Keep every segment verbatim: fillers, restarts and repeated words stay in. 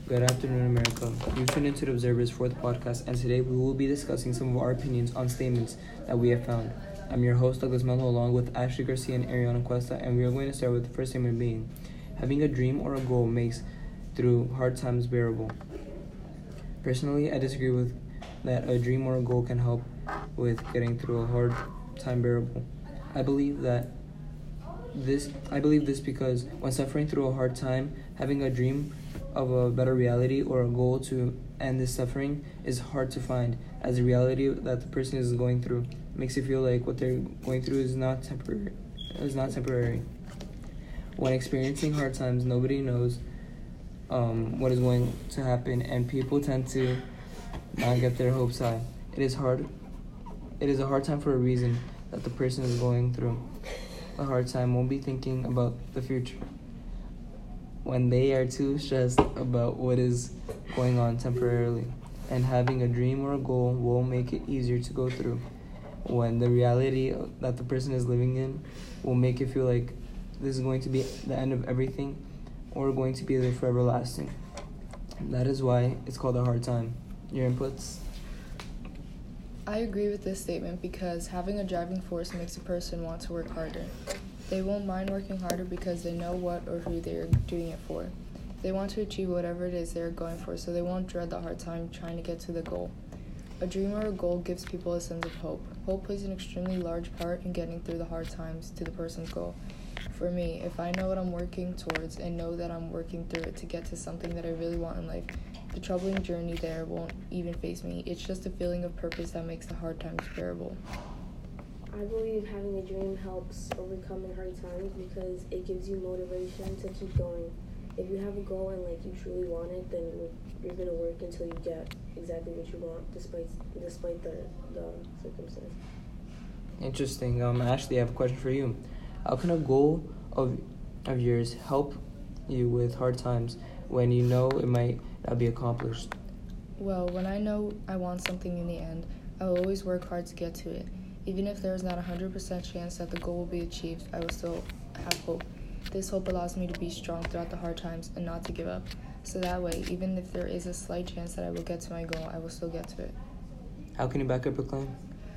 Good afternoon, America. You've tuned into the Observer's fourth podcast, and today we will be discussing some of our opinions on statements that we have found. I'm your host, Douglas Melo, along with Ashley Garcia and Ariana Cuesta, and we are going to start with the first statement being, having a dream or a goal makes through hard times bearable. Personally, I disagree with that a dream or a goal can help with getting through a hard time bearable. I believe that this I believe this because when suffering through a hard time, having a dream of a better reality or a goal to end this suffering is hard to find, as the reality that the person is going through makes it feel like what they're going through is not temporary is not temporary. When experiencing hard times, nobody knows um, what is going to happen, and people tend to not get their hopes high. It is hard it is a hard time for a reason that the person is going through a hard time won't be thinking about the future when they are too stressed about what is going on temporarily. And having a dream or a goal will make it easier to go through when the reality that the person is living in will make it feel like this is going to be the end of everything or going to be there forever lasting. That is why it's called a hard time. Your inputs? I agree with this statement because having a driving force makes a person want to work harder. They won't mind working harder because they know what or who they are doing it for. They want to achieve whatever it is they are going for, so they won't dread the hard time trying to get to the goal. A dream or a goal gives people a sense of hope. Hope plays an extremely large part in getting through the hard times to the person's goal. For me, if I know what I'm working towards and know that I'm working through it to get to something that I really want in life, the troubling journey there won't even faze me. It's just a feeling of purpose that makes the hard times bearable. I believe having a dream helps overcoming hard times because it gives you motivation to keep going. If you have a goal and like you truly want it, then you're gonna work until you get exactly what you want, despite despite the the circumstance. Interesting. Um, Ashley, I have a question for you. How can a goal of of yours help you with hard times when you know it might not be accomplished? Well, when I know I want something in the end, I will always work hard to get to it. Even if there is not a one hundred percent chance that the goal will be achieved, I will still have hope. This hope allows me to be strong throughout the hard times and not to give up. So that way, even if there is a slight chance that I will get to my goal, I will still get to it. How can you back up your claim?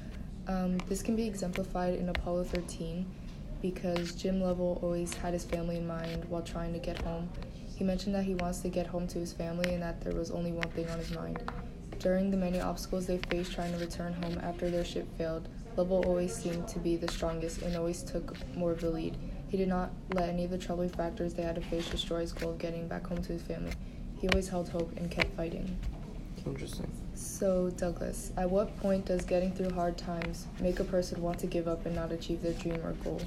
Um, this can be exemplified in Apollo thirteen because Jim Lovell always had his family in mind while trying to get home. He mentioned that he wants to get home to his family and that there was only one thing on his mind. During the many obstacles they faced trying to return home after their ship failed, Lovell always seemed to be the strongest and always took more of the lead. He did not let any of the troubling factors they had to face destroy his goal of getting back home to his family. He always held hope and kept fighting. Interesting. So, Douglas, at what point does getting through hard times make a person want to give up and not achieve their dream or goal?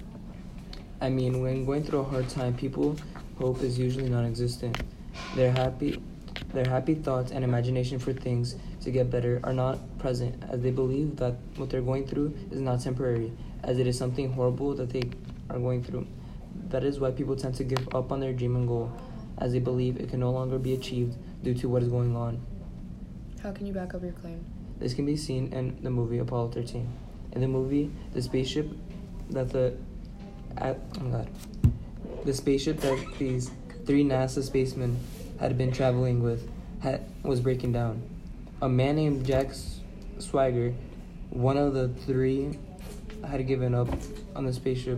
I mean, when going through a hard time, people hope is usually non-existent. Their happy, their happy thoughts and imagination for things to get better are not present, as they believe that what they're going through is not temporary, as it is something horrible that they are going through. That is why people tend to give up on their dream and goal, as they believe it can no longer be achieved due to what is going on. How can you back up your claim? This can be seen in the movie Apollo thirteen. In the movie, the spaceship that the at, oh my God, the spaceship that these three NASA spacemen had been traveling with had, was breaking down. A man named Jack Swigert, one of the three, had given up on the spaceship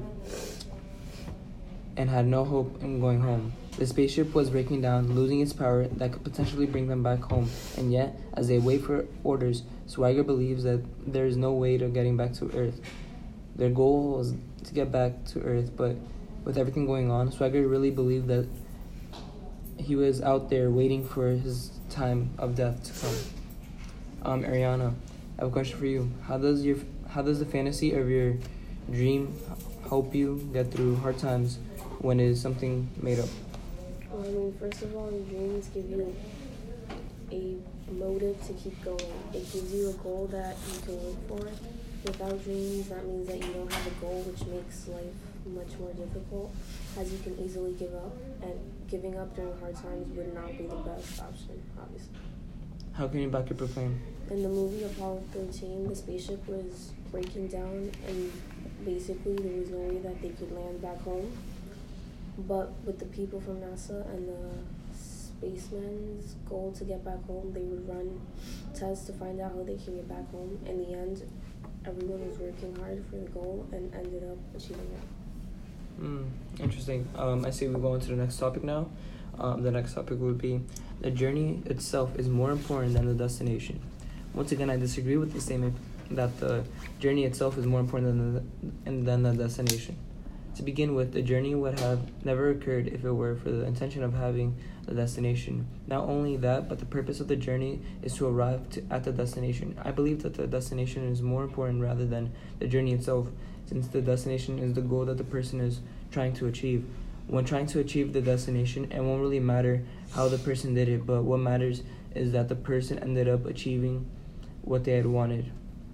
and had no hope in going home. The spaceship was breaking down, losing its power that could potentially bring them back home, and yet, as they wait for orders, Swigert believes that there is no way to getting back to Earth. Their goal was to get back to Earth, but with everything going on, Swigert really believed that he was out there waiting for his time of death to come. Um, Ariana, I have a question for you. How does your how does the fantasy of your dream help you get through hard times when it is something made up? Well, I mean, first of all, your dreams give you a motive to keep going. It gives you a goal that you can work for. Without dreams, that means that you don't have a goal, which makes life much more difficult, as you can easily give up, and giving up during hard times would not be the best option, obviously. How can you back up your claim? In the movie Apollo thirteen, the spaceship was breaking down, and basically there was no way that they could land back home. But with the people from NASA and the spaceman's goal to get back home. They would run tests to find out how they can get back home. In the end, everyone was working hard for the goal and ended up achieving it. Mm, interesting. Um, I see we go on to the next topic now. Um, the next topic would be the journey itself is more important than the destination. Once again, I disagree with the statement that the journey itself is more important than the, than the destination. To begin with, the journey would have never occurred if it were for the intention of having the destination. Not only that, but the purpose of the journey is to arrive to, at the destination. I believe that the destination is more important rather than the journey itself, since the destination is the goal that the person is trying to achieve. When trying to achieve the destination, it won't really matter how the person did it, but what matters is that the person ended up achieving what they had wanted.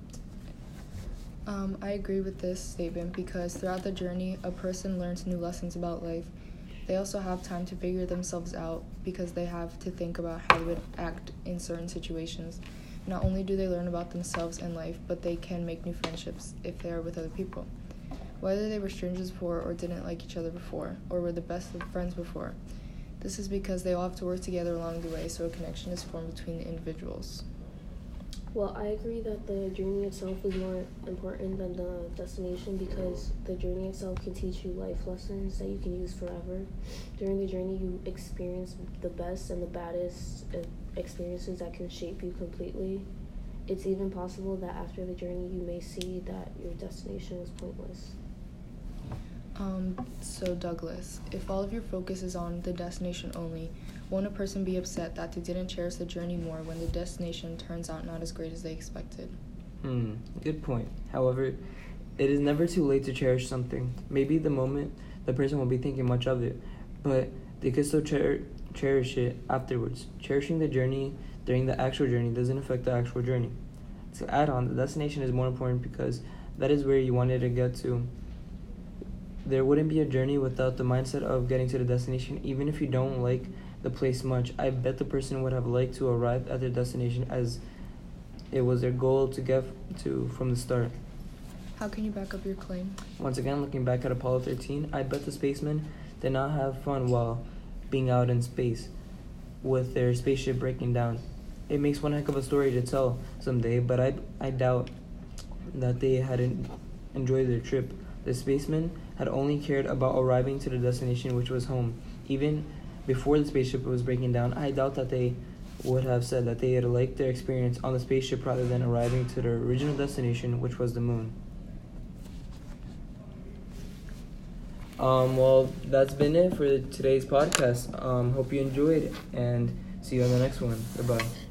Um, I agree with this statement because throughout the journey, a person learns new lessons about life. They also have time to figure themselves out because they have to think about how they would act in certain situations. Not only do they learn about themselves and life, but they can make new friendships if they are with other people. Whether they were strangers before or didn't like each other before, or were the best of friends before. This is because they all have to work together along the way, so a connection is formed between the individuals. Well, I agree that the journey itself is more important than the destination because the journey itself can teach you life lessons that you can use forever. During the journey, you experience the best and the baddest experiences that can shape you completely. It's even possible that after the journey, you may see that your destination was pointless. Um, so Douglas, if all of your focus is on the destination only, won't a person be upset that they didn't cherish the journey more when the destination turns out not as great as they expected? Hmm, good point. However, it is never too late to cherish something. Maybe the moment the person won't be thinking much of it, but they could still cher- cherish it afterwards. Cherishing the journey during the actual journey doesn't affect the actual journey. To add on, the destination is more important because that is where you wanted to get to. There wouldn't be a journey without the mindset of getting to the destination, even if you don't like the place much. I bet the person would have liked to arrive at their destination as it was their goal to get to from the start. How can you back up your claim? Once again, looking back at Apollo thirteen, I bet the spacemen did not have fun while being out in space with their spaceship breaking down. It makes one heck of a story to tell someday, but I, I doubt that they hadn't enjoyed their trip. The spacemen had only cared about arriving to the destination, which was home. Even before the spaceship was breaking down, I doubt that they would have said that they had liked their experience on the spaceship rather than arriving to their original destination, which was the moon. Um, well, that's been it for today's podcast. Um, hope you enjoyed, and see you on the next one. Goodbye.